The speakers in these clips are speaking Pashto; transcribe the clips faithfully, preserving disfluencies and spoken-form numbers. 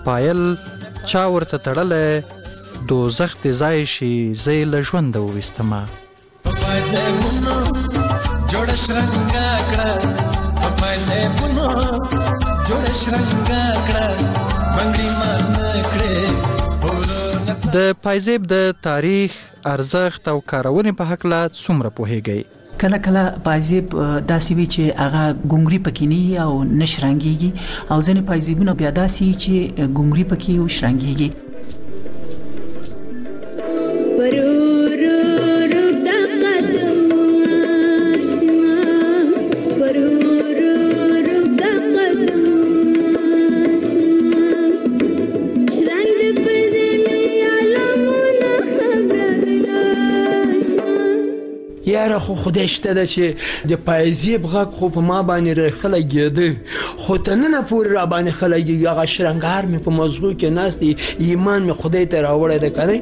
پایل چا ورته تړلی دوزخ دې ځای شي زه یې له ژونده وویستمه پایزیبونو جوړه شرنګا کړه پایزیبونو جوړه شرنګا کړه منګړي مان کړې د پایزیب د تاریخ ارزښت او کارونې په هکله څومره پوهیږئ؟ کله کله پایزیب داسې وي چې هغه ګونګري پکې نه او نه شرنګېږي او ځینې پایزیبونه بیا داسې وي چې ګونګري پکې او شرنګېږي. یاره خو خدای شته ده چې د پایزیب غږ خو په ما باندې راښه لګېده خو تر ننه پورې را باندې ښه لګېږي. هغه شرنګار مې په مزغو کې ناست دی ایمان مې خدای ته راوړی ده که نه.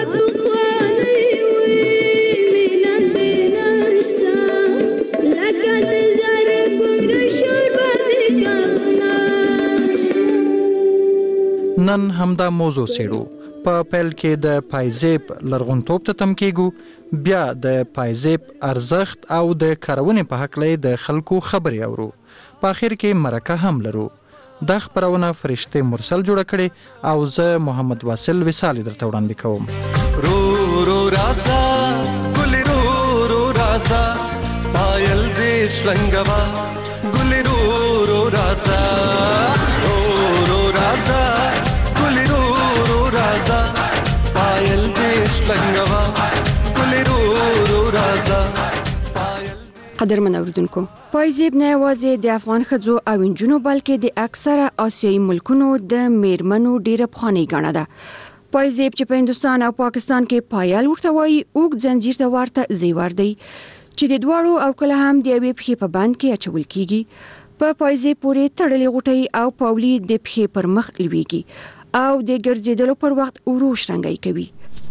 نن همدا موضوع څېړو. په پیل کې د پایزیب لرغونتوب ته تم کېږو، بیا د پایزیب ارزښت او د کارونې په هکله د خلکو خبرې اورو، په آخر کې مرکه هم لرو. دا خپرونه فرشته مرسل جوړه کړې او زه محمد واصل وصالي درته وړاندې کوم. رو رو رازا ګلې رو رو رازا پایل دې شرنګوا ګلې رو رو رازا رو رو رازا ګلې رو رو رازا پایل دې شرنګوا ګلې رو رو رازا. قدرمن اوریدونکو، پایزیب نه یوازې د افغان ښځو او نجونو بلکې د اکثره آسیایي ملکونو د میرمنو ډیره پخوانۍ ګاڼه ده. پایزیب چې په هندوستان او پاکستان کې پایل ورته وایي اوږد زنجیر ته ورته زیور دی چې د دواړو او کله هم د یوې پښې په بند کې اچول کیږي. په پایزیب پورې تړلې غوټۍ او پاولي د پښې پر مخ لویږي او د ګرځېدلو پر وخت ورو شرنګی کوي.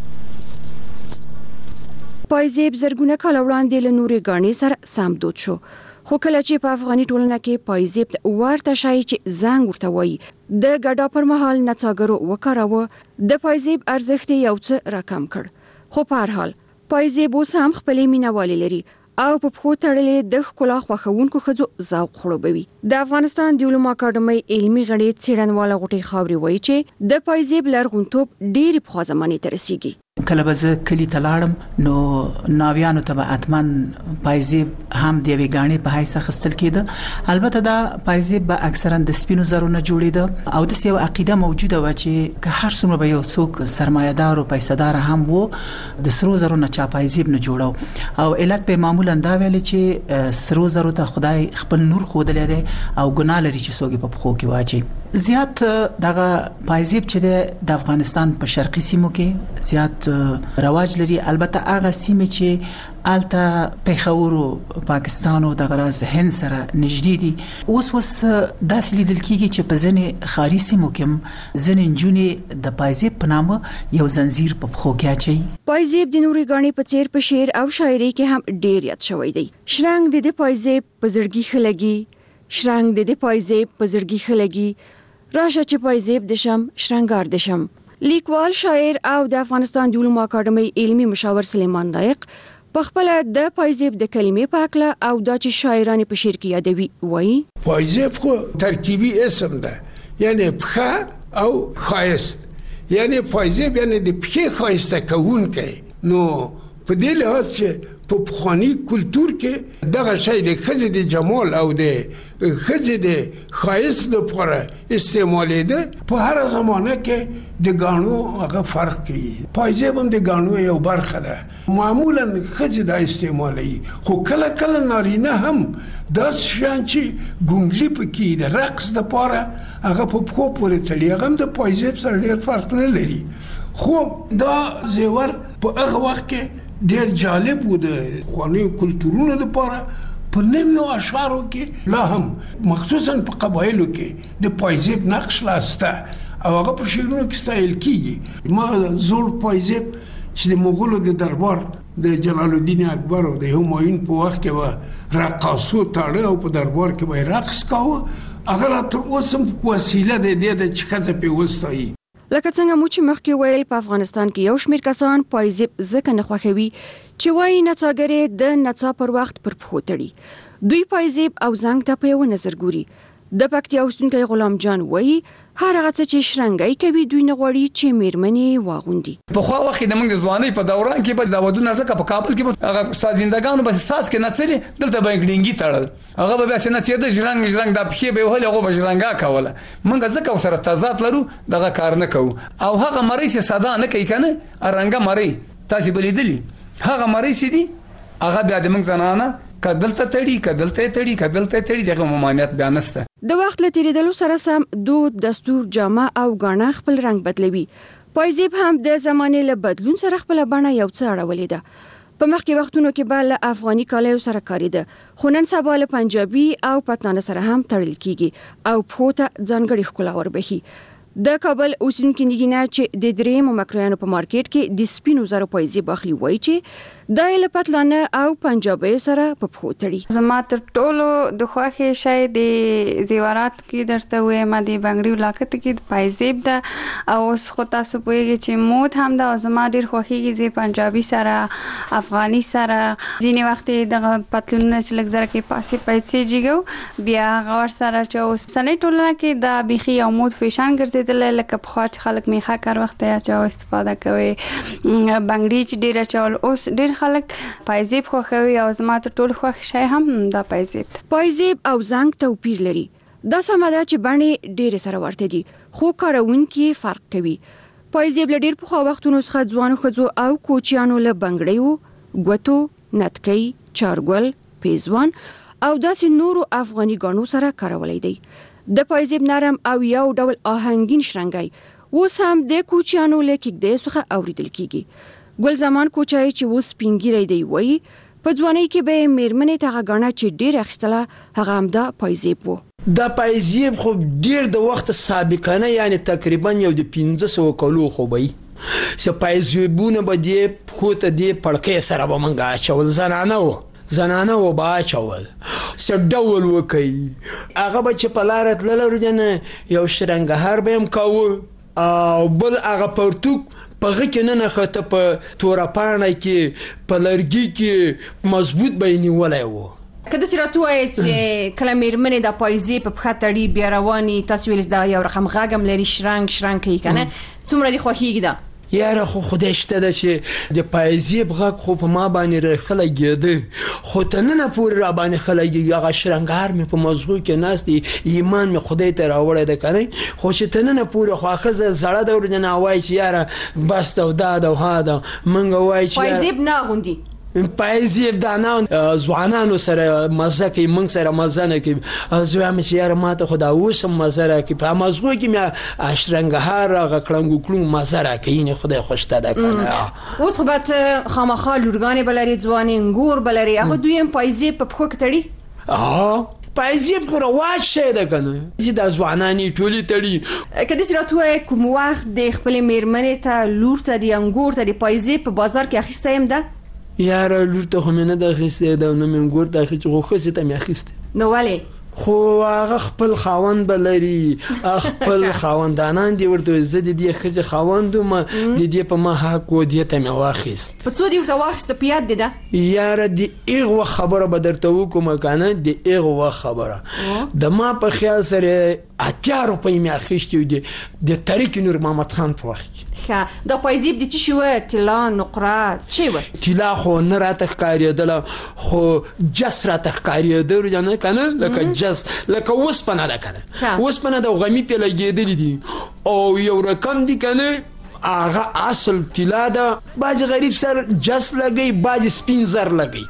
پایزیب زرګونه کاله وړاندې له نورې ګاڼې سره سمدود شو، خو کله چې په افغاني ټولنه کې پایزیب ورته شای چې زنګ ورته وایي د ګډا پر مهال نڅاګرو وکاراوه، د پایزیب ارزښت یو څه راکم کړ. خو په هر حال پایزیب اوس هم خپلې مینهوالې لري او په پښو تړلې د ښکلا خوښونکو ښځو ذوق خړوبوي. د افغانستان د علومو اکاډمۍ علمي غړي څېړنواله غوټۍ خاوري وایي چې د پایزیب لرغونتوب ډېرې پخوا زمانې ته رسیږي. کله به زه کلي ته لاړم نو ناویانو ته به حتما پایزیب هم د یوې ګاڼې په حیث اخیستل کېده. البته دا پایزیب به اکثرا د سپینو زرو نه جوړېده او داسې یوه عقیده موجوده وه چې که هر څومره به یو څوک سرمایه‌دار او پیسه‌دار هم و د سرو زرو نه چا پایزیب نه جوړو او علت به معمولا دا ویل چې سرو زرو ته خدای خپل نور ښودلی دی او ګناه لري چې څوک یې په پښو کې واچوي. زیات دغه پایزیب چې د افغانستان په شرقي سیمو کې زیات رواج لري. البته هغه سیمې چې آلته پیښور او پاکستان او دغه راز هند سره نږدې دي اوس اوس داسې لیدل کېږي چې په ځینې ښاري سیمو کې ځینې نجونې د پایزیب په نامه یو زنځیر په پښو کې اچوي. پایزیب د نورې ګاڼې په څېر په شعر او شاعرۍ کې هم ډېر یاد شوی دی. شرنګ د دې پایزیب په زړګي ښه لګي، شرنګ د دې پایزیب په زړګي ښه لګي، راشه چې پایزیب دشم شرنګار دشم. لیکوال، شاعر او د افغانستان د علومو اکاډمۍ علمي مشاور سلیمان دایق په خپل د پایزیب د کلمې په اکله او دا چې شاعران په شعر کې یادوي وایي پایزیب خو ترکیبي اسم ده، یعنی پښه او ښایست، یعنی پایزیب یعنی د پښې ښایسته کوونکی. نو په دې لحاظ چې په پخواني کلتور کې دغه شی د ښځې د جمال او د ښځې د ښایست لپاره استعمالېده. په هره زمانه کې د ګاڼو هغه فرق کوي. پایزیب هم د ګاڼو یو برخه ده، معمولا ښځې دا استعمالوي، خو کله کله نارینه هم داسې شیان چې ګونګلي پکې د رقص دپاره هغه په پښو پورې تړي، هغه هم د پایزیب سره ډېر فرق نه لري. خو دا زیور په هغه وخت کې ډېر جالب و د پخوانیو کلتورونو دپاره. په نویو اشعارو کې لا هم مخصوصا په قبایلو کې د پایزیب نقش لا شته او هغه په شعرونو کې ستایل کېږي. ما زوړ پایزیب چې د مغولو د دربار د جلال الدین اکبر او د همایون په وخت کې به رقاصو تاړه او په دربار کې به رقص کاوه هغه تر اوسه وسیله د دې د چې ښځه پې وستایي. لکه څنګه مو چې مخکې ویل په افغانستان کې یو شمېر کسان پایزیب ځکه نه خوښوي چې وایي نڅاګرې د نڅا پر وخت پر پښو تړي. دوی پایزیب او زنګ ته په یو نظر ګوري. د پکتیا اوسېدونکی غلام جان وایي هر هغه څه چې شرنګی کوي دوی نه غواړي چې میرمنې واغوندي. پخوا وخت د موږ د ځوانۍ په دوران کې به د ودونو ځکه په کابل کې هغه استاد زندګانو بس ساز کې نڅلې دلته به ګډینګي تړل هغه به بیا نڅېده ژرنګ ژرنګ د پښې به وهل هغه به ژرنګا کوله. موږ ځکه سره تضاد لرو دغه کار نه کوو. او هغه مری چې صدا نه کوي کنه ارنګه مری تاسو بلیدلی هغه مری سي دي هغه بیا د موږ زنانه کدلته تړي کدلته تړي کدلته تړي دغه ممانعت بیان نشته. د وخت له تیریدلو سره سم دود دستور جامه او غاڼه خپل رنگ بدلوي. پایزیب هم د زمانې له بدلون سره خپل بڼه یو څه اړولې ده. په مخکې وختونو کې به له افغاني کالیو سره کاریده خو نن سبا له پنجابي او پښتانه سره هم تړل کیږي او پښو ته ځانګړې ښکلا وربخي. د کابل اوسېدونکي نګینا چې د درېیم مکرویانو په مارکیټ کې د سپینو زرو پایزیب اخلي وایي چې د له پتلانه او پنجابي سره په پښو تړي. زما تر ټولو د خوښې شی د زیورات کې درته وایم د بنګړي ولاکت کې د پایزیب ده او اوس خو تاسو پوهیږئ چې مود هم ده او زما ډېر خوښیږي چې پنجابي سره افغاني سره ځینې وخت دغه پتلونونه چې لږ زره کې پاسې پیسې جیګو بیا هغه ورسره چې اوس اوسنۍ ټولنه کې دا بیخي یو مود فیشن ګرځېدلی لکه پخوا چې خلک میخه کار وخت یې اچاو استفاده کوي بنګړي چې ډېر اچول اوس ډېر خلک پایزیب خوښوي او زما ته ټول خوښ شی هم دا پایزیب ده. پایزیب او زنګ توپیر لري. دا سمه ده چې بڼې ډېرې سره ورته دي خو کاروونکي فرق کوي. پایزیب له ډېر پخوا وختونو څخه ځوانو ښځو او کوچیانو له بنګړیو ګوتو نتکۍ چارګل پیزوان او داسې نورو افغاني ګاڼو سره کارولی دی. د پایزیب نرم او یو ډول آهنګین شرنګی اوس هم د کوچیانو له کېږدۍ څخه اوریدل کیږي. ګل زمان کوچای چې اوس سپینګیری دی وایي په ځوانۍ کې به میرمنې ته هغه ګاڼه چې ډېر اخیستله هغه همدا پایزیب و. دا پایزیب خو ډېر د وخت سابقانه یعنی تقریبا یو د پنځه سوه کلو خو به وي چې پایزیبونه به دې پښو ته دې پړکۍ سره به موږ اچول زنانه وو زنانه و با اچول څه ډول وکړي هغه به چې په لاره تلله ورجنه یو شرنګهار به هم کاوه او بل هغه پرتوک په هغه کې نه نښته په توره پاڼه کې په لرګي کې مضبوط به یې نیولی و. که داسې راته ووایې چې کله میرمنې د پایزې په پښه تړي بیا رواني تاسو ویل دا یو رقم غږ هم لري شرنګ شرنګ کوي که نه څومره دې خوښېږي ده یاره خو خدای شته ده چې د پایزیب غږ خو په ما باندې راښه لګېده خو تر ننه پورې را باندې ښه لګېږي هغه شرنګار مې په مزغو کې ناست دی ایمان مې خدای ته راوړی ده که نه خو چې تر ننه پورې خو ښځه زړه ده ورنه وایي چې یاره بس ده او دا ده او ها ده موږ وایي چې پایزیب نه اغوندي پایزیب دا نه ځوانانو سره مزه کوي موږ سره مزه نه کوي زه وایم چې یاره ما ته خو دا اوس هم مزه راکوي په مزغو کې مې شرنګهار هغه کړنګ وکړو مزه راکوي نه خدای خوش ته ده که نه اوس خو به خامخا لورګانې به لري ځوانې انګور به لري هغه دوی هم پایزیب په پښو کې تړي پایزیب خو رواج شی ده که نه چې دا ځوانانې ټولې تړي که داسې راته ووایې کوم وخت د خپلې میرمنې ته لور ته د انګور ته د پایزیب په بازار کې اخیستی یم ده یاره لور ته خو مې نه ده اخیستې ده او نه مې انګور ته اخیستې خو ښځې ته مې اخیستې نو ولې خو هغه خپل خاوند به لري خپل خاوندانان دي ورته زه د دې ښځې خاوند وم د دې په ما حق و دې ته مې واخیست په څو دې ورته واخیسته په یاد دې ده یاره د هغه وخت خبره به درته وکړم که نه د هغه وخت خبره د ما په خیال سره اتیا روپۍ مې اخیستې وې د طریق نور محمد خان په وخت کې دا پایزیب د څه شي وه طلا نقره څه وه طلا خو نه راته ښکارېدله خو جس راته ښکارېده ورجانه که نه لکه جس لکه اوسپنه ده که نه اوسپنه ده او غمي پې لګېدلي دي او یو رقم دي که نه هغه اصل طلا ده بعضې غریب سر جس لګوي بعضې سپین زر لګوي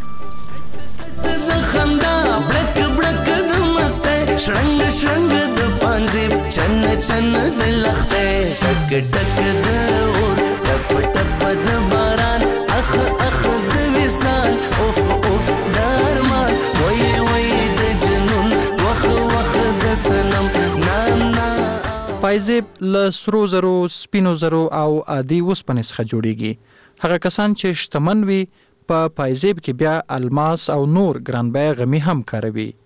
د خندا بړک بړک د مسته شرنګ شرنګ د پانزیب چن چن د لخته ټک ټک د اور ټپ ټپ د باران اخ اخ د وصال اوف اوف درمان وای وای د جنون وخ وخ د سنم نا نا پایزیب له سرو زرو سپینو زرو او عادي اوسپنې څخه جوړیږي هغه کسان چې شتمن وي په پایزیب کې بیا الماس او نور ګرانبیه غمی هم کاروي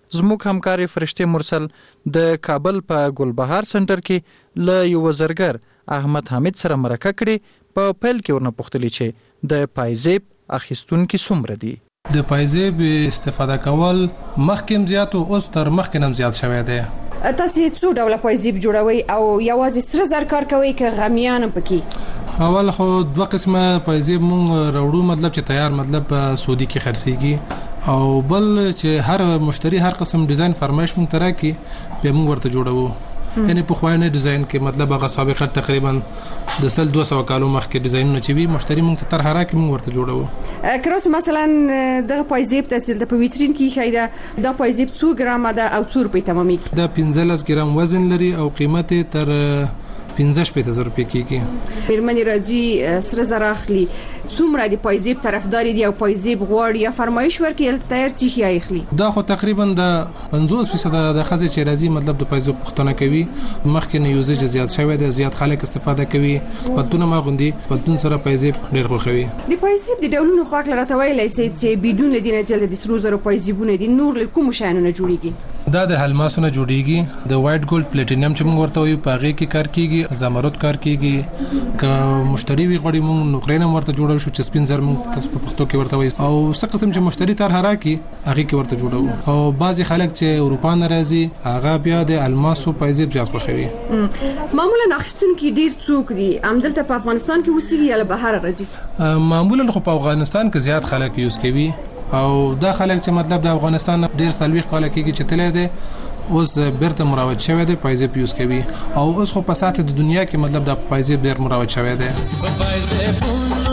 زموږ همکار فرشته مرسل د کابل په ګلبهار سنټر کې ل یو زرګر احمد حامد سره مرکه کړې په پیل کې ورنه پوښتلې چې د پایزیب اخیستونکو څومره دي. د پایزیب استفاده کول مخکې زیات او اوس تر مخکې هم زیات شوی دی. تاسو څو ډول پایزیب جوړوي او یوازې سره زر کار کوي که غمیان پکې؟ اول خو دوه قسمه پایزیب مونږ راوړو، مطلب چې تیار مطلب سعودي کې خرڅيږي او بل چې هر مشتری هر قسم ډیزاین فرمایش مونږ تراکي به مونږ ورته جوړوو. یعنی په خوانه ډیزاین کې مطلب هغه سابقه تقریبا د سل دوه سوه کالو مخکې ډیزاینونه چې وي مشتری مونږ ته طرح راکې مونږ ورته جوړوو. کروس مثلا د پایزیب ته د په ویترین کې خایده د پایزیب څو ګرام ده او څو روپۍ تمامي د پنځلس ګرام وزن لري او قیمت تر پنځه شپږ زره روپۍ کېږي. میرمنې راځي سره زر اخلي، څومره د پایزیب طرفدار دي او پایزیب غواړي یا فرمایش ورکړي تیار چی خي اخلي؟ دا خو تقریبا د پنځوس فیصد د خزې چې راځي مطلب د پایزیب پختنه کوي. مخکې نه یوزج زیات شوی دی، زیات خلک استفاده کوي، پلتون ما غوندي پلتون سره پایزیب ډیر خوښوي. د پایزیب د ډولونو پاک لراته ویلای سي چې بدون دینه جلد د سرو زرو پایزیبونه دي نور له کوم شانونه جوړیږي؟ دا د الماسونو جوړیږي، د وایټ ګولډ پلیټینیم چې موږ ورته وایو پاغه کې کار کیږي، زمرد کار کیږي. که مشتری وی غوړي موږ نقرینه ورته جوړو شو چې سپین زر موږ تاسو په پښتو کې ورته وایي او څه قسم چې مشتری تر هراکي هغه کې ورته جوړو. او بعضی خلک چې اروپا نه راځي هغه بیا د الماسو پایزیب جذب کوي. معمولا اخیستونکو ډیر څوک دي عمدلته په افغانستان کې اوسېږي یا له بهر راځي؟ معمولا خو په افغانستان کې زیات خلک یوز کوي او دا خلک چې مطلب د افغانستان ډیر سلويخ کال کېږي چې تله ده اوس بیرته مراوت شوی دی پایزیب یوز کوي او اوس خو په ساته د دنیا کې مطلب د پایزیب ډیر مراوت شوی دی.